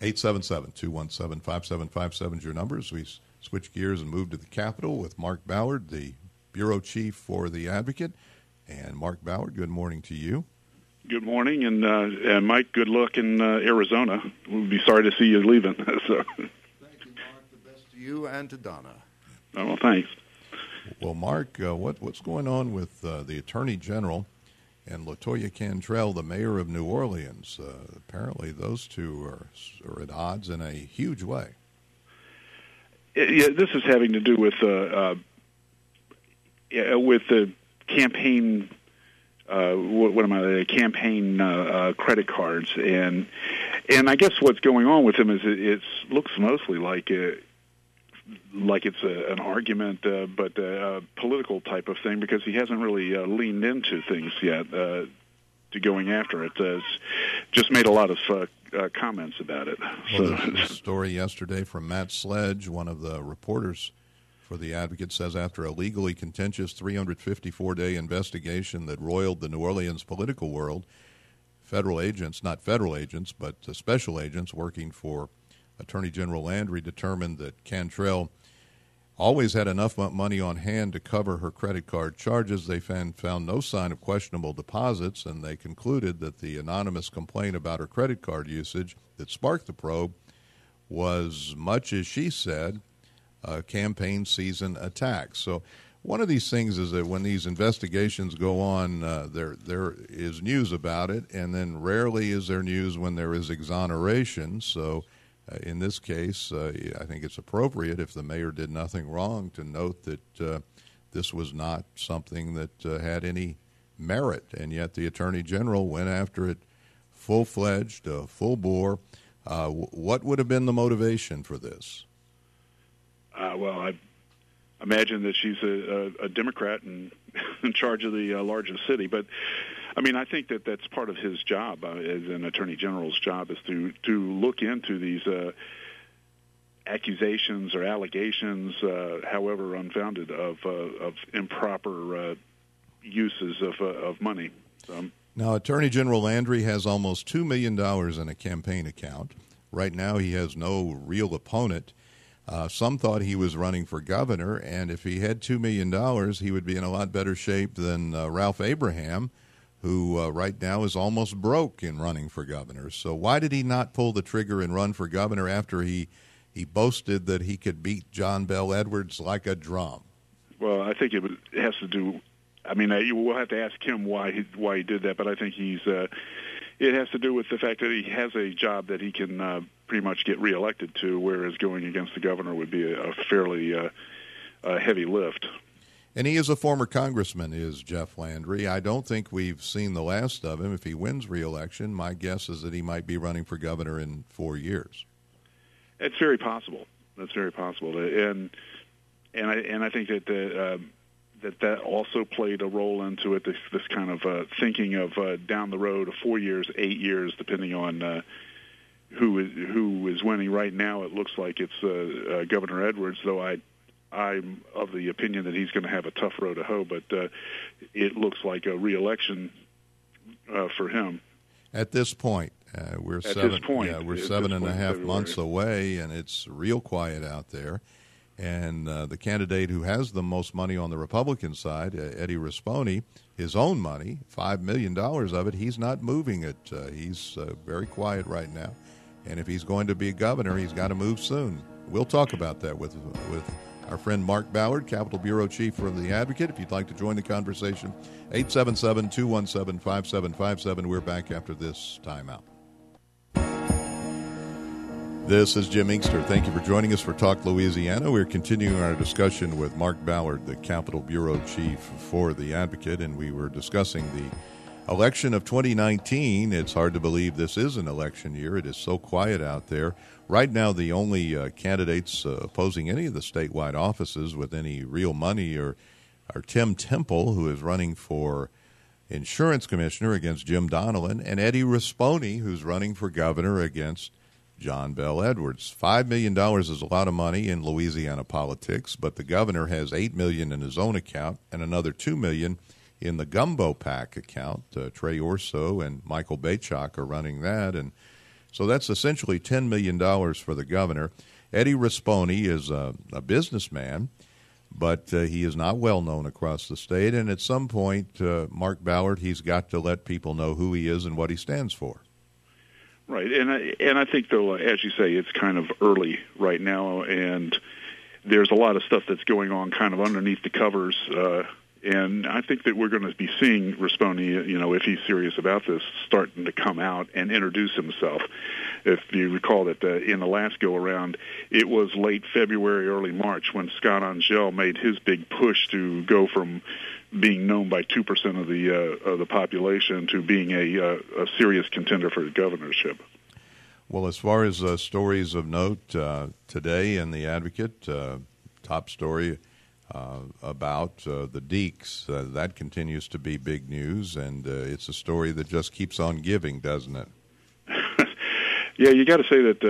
877-217-5757 is your numbers. We switch gears and move to the Capitol with Mark Ballard, the bureau chief for The Advocate. And Mark Ballard, good morning to you. Good morning, and Mike, good luck in Arizona. We'll be sorry to see you leaving. So. Thank you, Mark. The best to you and to Donna. Oh, well, thanks. Well, Mark, what's going on with the Attorney General and LaToya Cantrell, the mayor of New Orleans? Apparently those two are at odds in a huge way. Yeah, this is having to do with the campaign. Campaign credit cards, and I guess what's going on with him is it looks mostly like it's an argument, but a political type of thing, because he hasn't really leaned into things yet to going after it. Just made a lot of comments about it. Well, the story yesterday from Matt Sledge, one of the reporters for The Advocate, says after a legally contentious 354-day investigation that roiled the New Orleans political world, federal agents, not federal agents, but special agents working for Attorney General Landry determined that Cantrell always had enough money on hand to cover her credit card charges. They found no sign of questionable deposits, and they concluded that the anonymous complaint about her credit card usage that sparked the probe was, much as she said, a campaign season attack. So one of these things is that when these investigations go on, there is news about it, and then rarely is there news when there is exoneration. So in this case, I think it's appropriate, if the mayor did nothing wrong, to note that this was not something that had any merit, and yet the Attorney General went after it full-fledged, full bore. What would have been the motivation for this? Well, I imagine that she's a Democrat and in charge of the largest city. But, I mean, I think that that's part of his job as an attorney general's job, is to look into these accusations or allegations, however unfounded, of improper uses of money. Now, Attorney General Landry has almost $2 million in a campaign account. Right now he has no real opponent. Some thought he was running for governor, and if he had $2 million, he would be in a lot better shape than Ralph Abraham, who right now is almost broke in running for governor. So why did he not pull the trigger and run for governor after he boasted that he could beat John Bel Edwards like a drum? Well, I think it has to do. I mean, we'll have to ask him why he did that, but I think it has to do with the fact that he has a job that he can pretty much get reelected to, whereas going against the governor would be a fairly heavy lift. And he is a former congressman, is Jeff Landry. I don't think we've seen the last of him. If he wins re-election, my guess is that he might be running for governor in 4 years. It's very possible. That's very possible. And I think that that also played a role into it, this kind of thinking of down the road, 4 years, 8 years, depending on who is winning. Right now, it looks like it's Governor Edwards, though I'm of the opinion that he's going to have a tough road to hoe, but it looks like a re-election for him. At this point, we're 7.5 months away, and it's real quiet out there. And the candidate who has the most money on the Republican side, Eddie Rispone, his own money, $5 million of it, he's not moving it. He's very quiet right now. And if he's going to be a governor, he's got to move soon. We'll talk about that with our friend Mark Ballard, Capitol Bureau Chief for The Advocate. If you'd like to join the conversation, 877-217-5757. We're back after this timeout. This is Jim Inkster. Thank you for joining us for Talk Louisiana. We're continuing our discussion with Mark Ballard, the Capitol Bureau Chief for The Advocate, and we were discussing the election of 2019. It's hard to believe this is an election year. It is so quiet out there. Right now, the only candidates opposing any of the statewide offices with any real money are Tim Temple, who is running for insurance commissioner against Jim Donnellan, and Eddie Rispone, who's running for governor against John Bel Edwards. $5 million is a lot of money in Louisiana politics, but the governor has $8 million in his own account and another $2 million in the Gumbo PAC account. Trey Orso and Michael Bachok are running that, and So that's essentially $10 million for the governor. Eddie Rispone is a businessman, but he is not well known across the state. And at some point, Mark Ballard, he's got to let people know who he is and what he stands for. Right, and I think, though, as you say, it's kind of early right now, and there's a lot of stuff that's going on kind of underneath the covers. And I think that we're going to be seeing Rispone, if he's serious about this, starting to come out and introduce himself. If you recall that in the last go-around, it was late February, early March when Scott Angel made his big push to go from being known by 2% of the population to being a serious contender for the governorship. Well, as far as stories of note today in the Advocate, top story about the Deeks. That continues to be big news, and it's a story that just keeps on giving, doesn't it? Yeah, you got to say that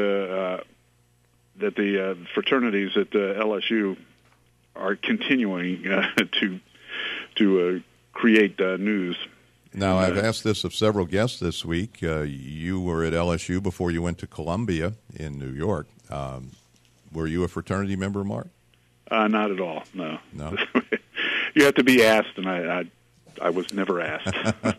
the fraternities at LSU are continuing to create news. Now, I've asked this of several guests this week. You were at LSU before you went to Columbia in New York. Were you a fraternity member, Mark? Not at all, no. No? You have to be asked, and I was never asked.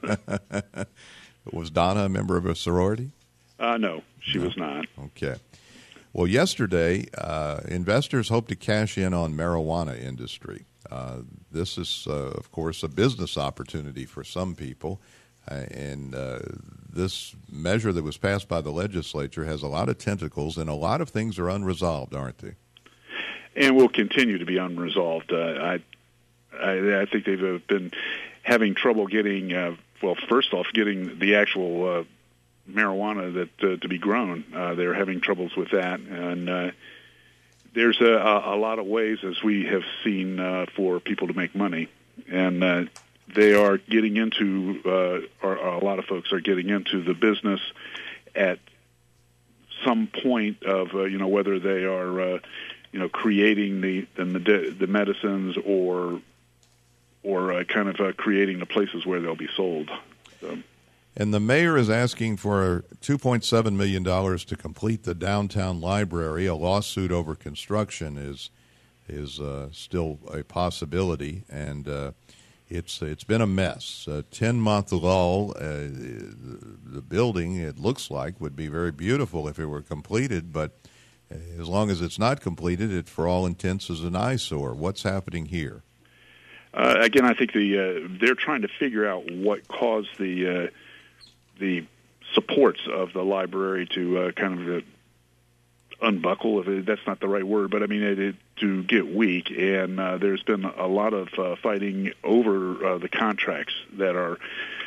Was Donna a member of a sorority? No, she was not. Okay. Well, yesterday, investors hope to cash in on marijuana industry. This is, of course, a business opportunity for some people, and this measure that was passed by the legislature has a lot of tentacles, and a lot of things are unresolved, aren't they? And will continue to be unresolved. I think they've been having trouble getting, first off, getting the actual marijuana that to be grown. They're having troubles with that, and there's a lot of ways, as we have seen, for people to make money, and they are getting into, or a lot of folks are getting into the business at some point of, whether they are, creating the medicines or kind of creating the places where they'll be sold. So. And the mayor is asking for $2.7 million to complete the downtown library. A lawsuit over construction is still a possibility, and it's been a mess. A 10-month lull. The building, it looks like, would be very beautiful if it were completed, but as long as it's not completed, it, for all intents, is an eyesore. What's happening here? Again, I think they're trying to figure out what caused the supports of the library to kind of unbuckle, if that's not the right word, but I mean to get weak. And there's been a lot of fighting over the contracts that are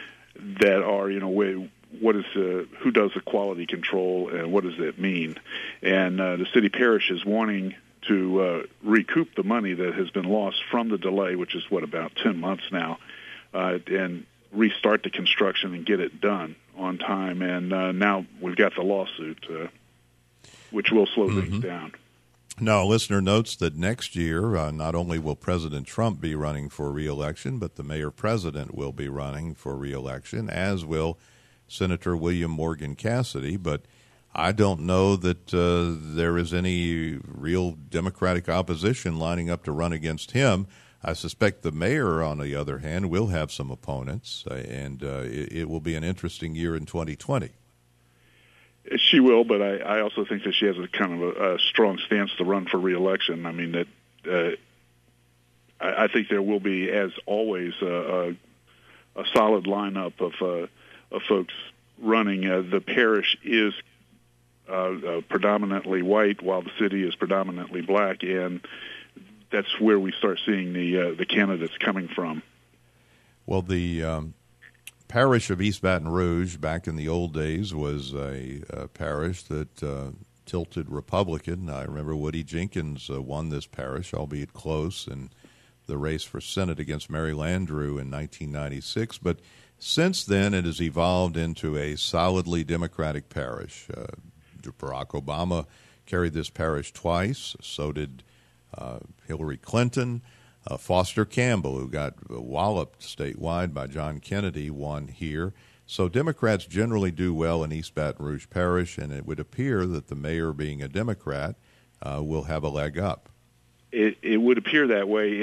what is who does the quality control and what does that mean? And the city parish is wanting to recoup the money that has been lost from the delay, which is about 10 months now, and restart the construction and get it done on time. And now we've got the lawsuit, which will slow things down. Now, a listener notes that next year, not only will President Trump be running for re-election, but the mayor-president will be running for re-election, as will Senator William Morgan Cassidy. But I don't know that there is any real Democratic opposition lining up to run against him. I suspect the mayor, on the other hand, will have some opponents, and it will be an interesting year in 2020. She will, but I also think that she has a kind of a strong stance to run for re-election. I mean, that I think there will be, as always, a solid lineup of folks running. The parish is predominantly white, while the city is predominantly black, and that's where we start seeing the candidates coming from. Well, the parish of East Baton Rouge, back in the old days, was a parish that tilted Republican. I remember Woody Jenkins won this parish, albeit close, in the race for Senate against Mary Landrieu in 1996. But since then, it has evolved into a solidly Democratic parish. Barack Obama carried this parish twice. So did Hillary Clinton. Foster Campbell, who got walloped statewide by John Kennedy, won here. So Democrats generally do well in East Baton Rouge Parish, and it would appear that the mayor, being a Democrat, will have a leg up. It would appear that way,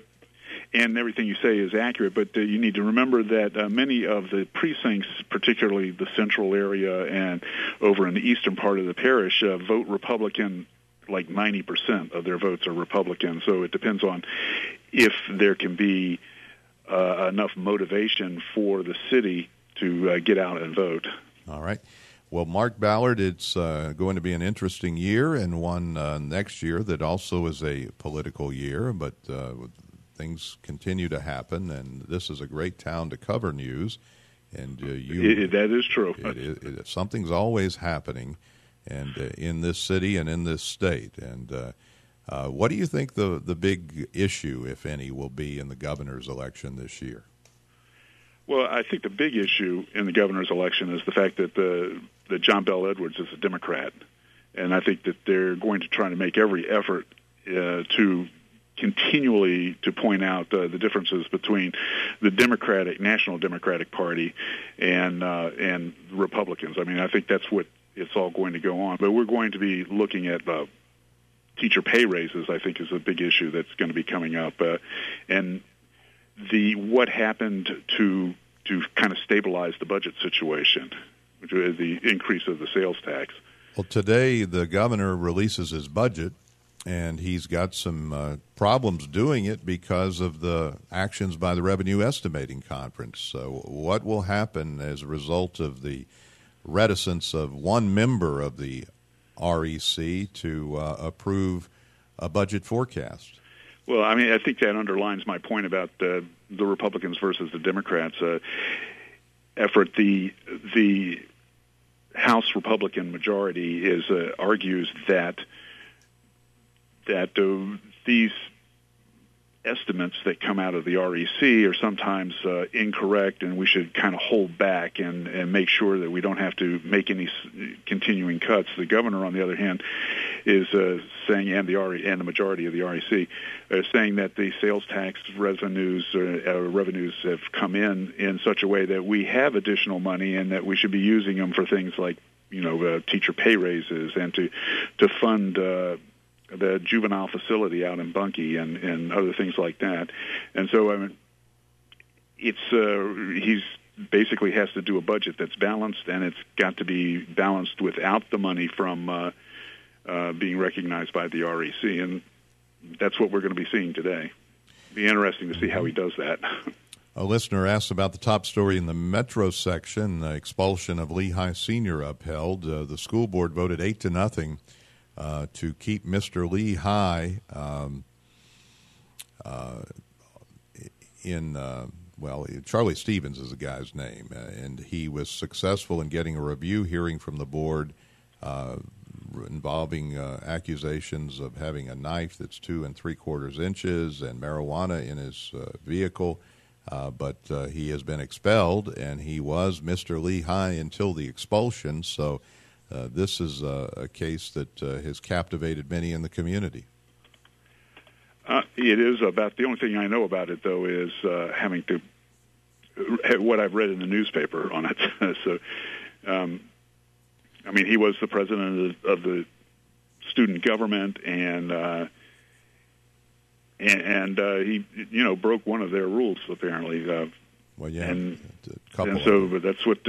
and everything you say is accurate, but you need to remember that many of the precincts, particularly the central area and over in the eastern part of the parish, vote Republican. Like 90% of their votes are Republican, so it depends on if there can be enough motivation for the city to get out and vote. All right. Well, Mark Ballard, it's going to be an interesting year, and one next year that also is a political year, but things continue to happen, and this is a great town to cover news. And that is true. Something's always happening, and in this city and in this state. And what do you think the big issue, if any, will be in the governor's election this year? Well, I think the big issue in the governor's election is the fact that John Bel Edwards is a Democrat, and I think that they're going to try to make every effort to continually to point out the differences between the National Democratic Party and Republicans. I mean, I think that's what it's all going to go on. But we're going to be looking at teacher pay raises, I think, is a big issue that's going to be coming up. And what happened to kind of stabilize the budget situation, which is the increase of the sales tax. Well, today the governor releases his budget, and he's got some problems doing it because of the actions by the Revenue Estimating Conference. So what will happen as a result of the reticence of one member of the REC to approve a budget forecast? Well, I mean, I think that underlines my point about the Republicans versus the Democrats effort. The House Republican majority argues that these estimates that come out of the REC are sometimes incorrect, and we should kind of hold back and make sure that we don't have to make any continuing cuts. The governor, on the other hand, is saying, and the majority of the REC, saying that the sales tax revenues have come in such a way that we have additional money and that we should be using them for things like, teacher pay raises and to fund the juvenile facility out in Bunkie and other things like that. And so, I mean, he's basically has to do a budget that's balanced, and it's got to be balanced without the money from being recognized by the REC, and that's what we're going to be seeing today. It'll be interesting to see how he does that. A listener asks about the top story in the Metro section, expulsion of Lehigh Senior upheld. The school board voted 8-0 to keep Mr. Lehigh Charlie Stevens is the guy's name, and he was successful in getting a review hearing from the board involving accusations of having a knife that's 2 3/4 inches and marijuana in his vehicle. But he has been expelled, and he was Mr. Lehigh until the expulsion. So this is a case that has captivated many in the community. It is about the only thing I know about it, though, is having to what I've read in the newspaper on it. So, I mean, he was the president of the student government, and he, broke one of their rules apparently. Well, yeah, and so, but that's what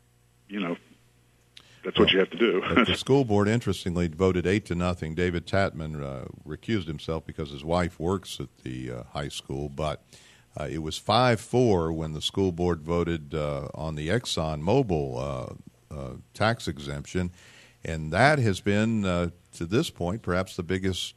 that's what you have to do. But the school board, interestingly, voted 8-0. David Tatman recused himself because his wife works at the high school, but it was 5-4 when the school board voted on the Exxon Mobil tax exemption, and that has been, to this point, perhaps the biggest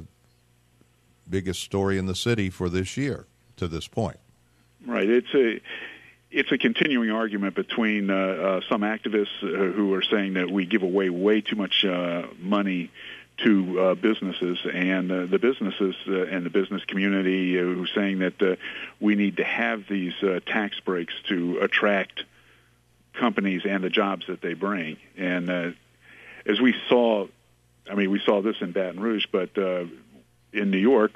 story in the city for this year, to this point. Right. It's a continuing argument between some activists who are saying that we give away way too much money to businesses, and the businesses and the business community who are saying that we need to have these tax breaks to attract companies and the jobs that they bring. And as we saw this in Baton Rouge, but in New York,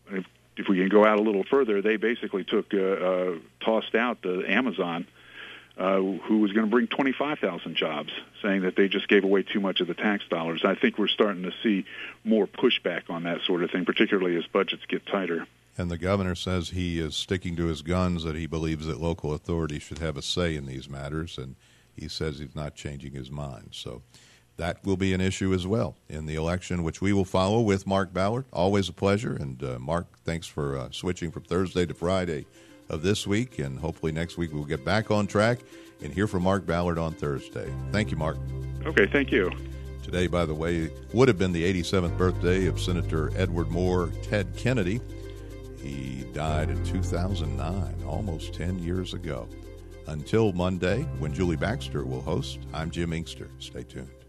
if we can go out a little further, they basically tossed out the Amazon who was going to bring 25,000 jobs, saying that they just gave away too much of the tax dollars. I think we're starting to see more pushback on that sort of thing, particularly as budgets get tighter. And the governor says he is sticking to his guns, that he believes that local authorities should have a say in these matters, and he says he's not changing his mind. So that will be an issue as well in the election, which we will follow with Mark Ballard. Always a pleasure. And Mark, thanks for switching from Thursday to Friday of this week, and hopefully next week we'll get back on track and hear from Mark Ballard on Thursday. Thank you, Mark. Okay, thank you. Today, by the way, would have been the 87th birthday of Senator Edward Moore Ted Kennedy. He died in 2009, almost 10 years ago. Until Monday, when Julie Baxter will host, I'm Jim Inkster. Stay tuned.